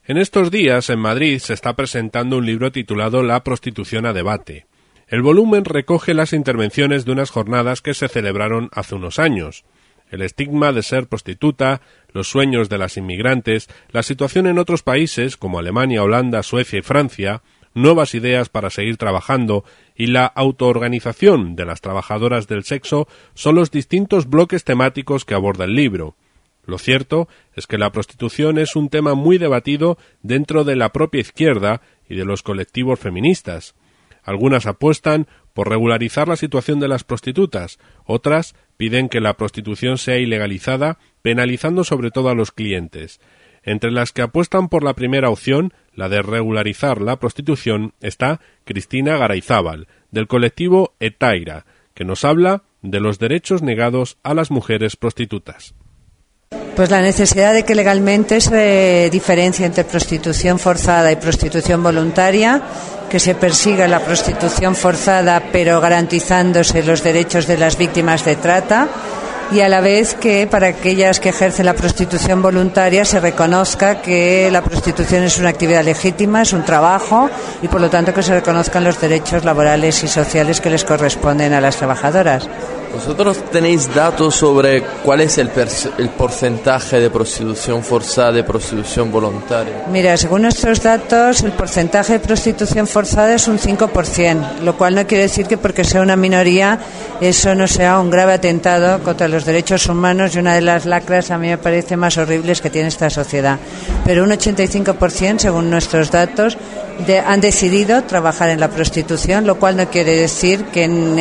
En estos días, en Madrid, se está presentando un libro titulado La prostitución a debate. El volumen recoge las intervenciones de unas jornadas que se celebraron hace unos años. El estigma de ser prostituta, los sueños de las inmigrantes, la situación en otros países como Alemania, Holanda, Suecia y Francia, nuevas ideas para seguir trabajando y la autoorganización de las trabajadoras del sexo son los distintos bloques temáticos que aborda el libro. Lo cierto es que la prostitución es un tema muy debatido dentro de la propia izquierda y de los colectivos feministas. Algunas apuestan por regularizar la situación de las prostitutas, otras piden que la prostitución sea ilegalizada, penalizando sobre todo a los clientes. Entre las que apuestan por la primera opción, la de regularizar la prostitución, está Cristina Garayzábal, del colectivo Etaira, que nos habla de los derechos negados a las mujeres prostitutas. Pues la necesidad de que legalmente se diferencie entre prostitución forzada y prostitución voluntaria, que se persiga la prostitución forzada pero garantizándose los derechos de las víctimas de trata, y a la vez que para aquellas que ejercen la prostitución voluntaria se reconozca que la prostitución es una actividad legítima, es un trabajo, y por lo tanto que se reconozcan los derechos laborales y sociales que les corresponden a las trabajadoras. ¿Vosotros tenéis datos sobre cuál es el porcentaje de prostitución forzada y de prostitución voluntaria? Mira, según nuestros datos, el porcentaje de prostitución forzada es un 5%, lo cual no quiere decir que porque sea una minoría eso no sea un grave atentado contra los derechos humanos y una de las lacras a mí me parece más horribles que tiene esta sociedad. Pero un 85%, según nuestros datos, han decidido trabajar en la prostitución, lo cual no quiere decir que en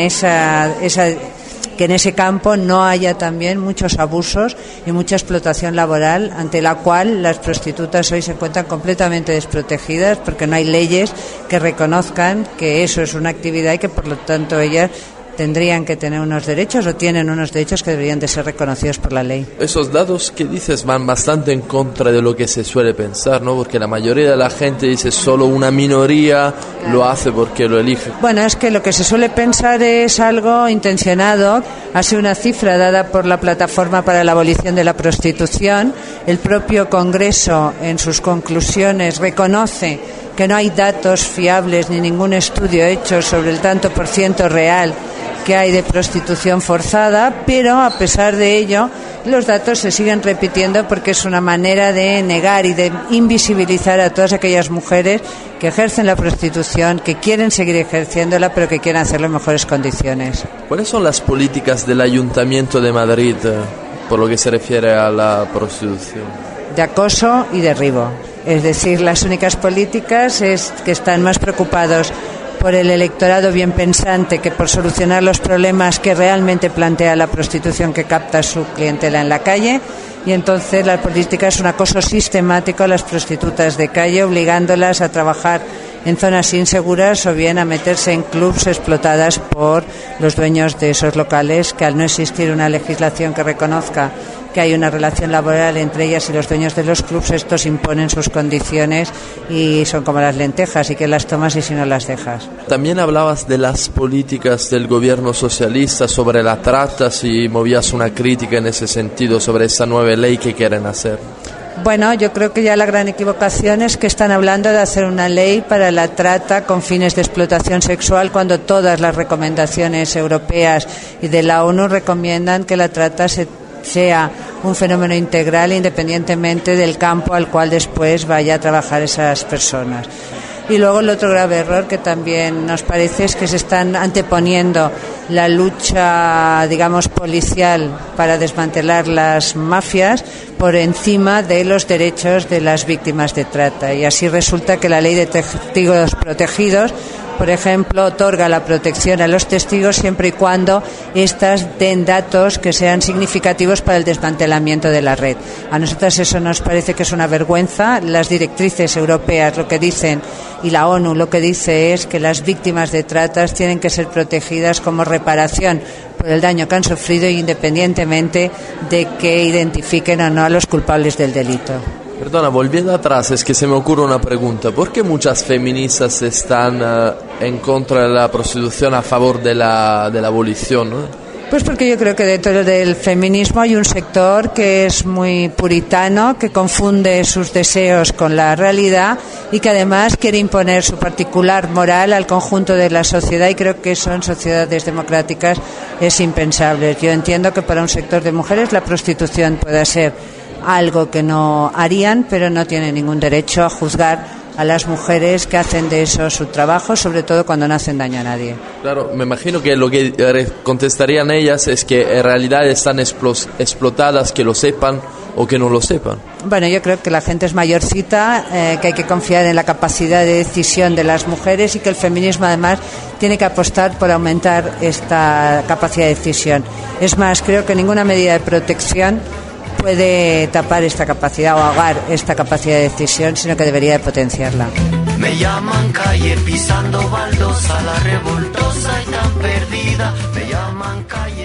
ese campo no haya también muchos abusos y mucha explotación laboral, ante la cual las prostitutas hoy se encuentran completamente desprotegidas porque no hay leyes que reconozcan que eso es una actividad y que por lo tanto ellas tendrían que tener unos derechos o tienen unos derechos que deberían de ser reconocidos por la ley. Esos datos que dices van bastante en contra de lo que se suele pensar, ¿no? Porque la mayoría de la gente dice solo una minoría lo hace porque lo elige. Bueno, es que lo que se suele pensar es algo intencionado. Ha sido una cifra dada por la Plataforma para la Abolición de la Prostitución. El propio Congreso en sus conclusiones reconoce que no hay datos fiables ni ningún estudio hecho sobre el tanto por ciento real que hay de prostitución forzada, pero a pesar de ello los datos se siguen repitiendo porque es una manera de negar y de invisibilizar a todas aquellas mujeres que ejercen la prostitución, que quieren seguir ejerciéndola pero que quieren hacerlo en mejores condiciones. ¿Cuáles son las políticas del Ayuntamiento de Madrid por lo que se refiere a la prostitución? De acoso y derribo. Es decir, las únicas políticas es que están más preocupados por el electorado bien pensante que por solucionar los problemas que realmente plantea la prostitución que capta su clientela en la calle, y entonces la política es un acoso sistemático a las prostitutas de calle, obligándolas a trabajar en zonas inseguras o bien a meterse en clubs explotadas por los dueños de esos locales, que al no existir una legislación que reconozca que hay una relación laboral entre ellas y los dueños de los clubs, estos imponen sus condiciones y son como las lentejas, y que las tomas y si no las dejas. También hablabas de las políticas del gobierno socialista sobre la trata, si movías una crítica en ese sentido sobre esa nueva ley que quieren hacer. Bueno, yo creo que ya la gran equivocación es que están hablando de hacer una ley para la trata con fines de explotación sexual, cuando todas las recomendaciones europeas y de la ONU recomiendan que la trata sea un fenómeno integral independientemente del campo al cual después vaya a trabajar esas personas. Y luego el otro grave error que también nos parece es que se están anteponiendo la lucha, digamos, policial para desmantelar las mafias por encima de los derechos de las víctimas de trata. Y así resulta que la ley de testigos protegidos, por ejemplo, otorga la protección a los testigos siempre y cuando éstas den datos que sean significativos para el desmantelamiento de la red. A nosotros eso nos parece que es una vergüenza. Las directrices europeas lo que dicen, y la ONU lo que dice, es que las víctimas de tratas tienen que ser protegidas como reparación por el daño que han sufrido, independientemente de que identifiquen o no a los culpables del delito. Perdona, volviendo atrás, es que se me ocurre una pregunta. ¿Por qué muchas feministas están en contra de la prostitución a favor de la abolición, ¿no? Pues porque yo creo que dentro del feminismo hay un sector que es muy puritano, que confunde sus deseos con la realidad y que además quiere imponer su particular moral al conjunto de la sociedad, y creo que eso en sociedades democráticas es impensable. Yo entiendo que para un sector de mujeres la prostitución pueda ser algo que no harían, pero no tienen ningún derecho a juzgar a las mujeres que hacen de eso su trabajo, sobre todo cuando no hacen daño a nadie. Claro, me imagino que lo que contestarían ellas es que en realidad están explotadas, que lo sepan o que no lo sepan. Bueno, yo creo que la gente es mayorcita, que hay que confiar en la capacidad de decisión de las mujeres y que el feminismo además tiene que apostar por aumentar esta capacidad de decisión. Es más, creo que ninguna medida de protección puede tapar esta capacidad o ahogar esta capacidad de decisión, sino que debería de potenciarla. Me llaman calle pisando baldosa, la revoltosa y tan perdida. Me llaman calle.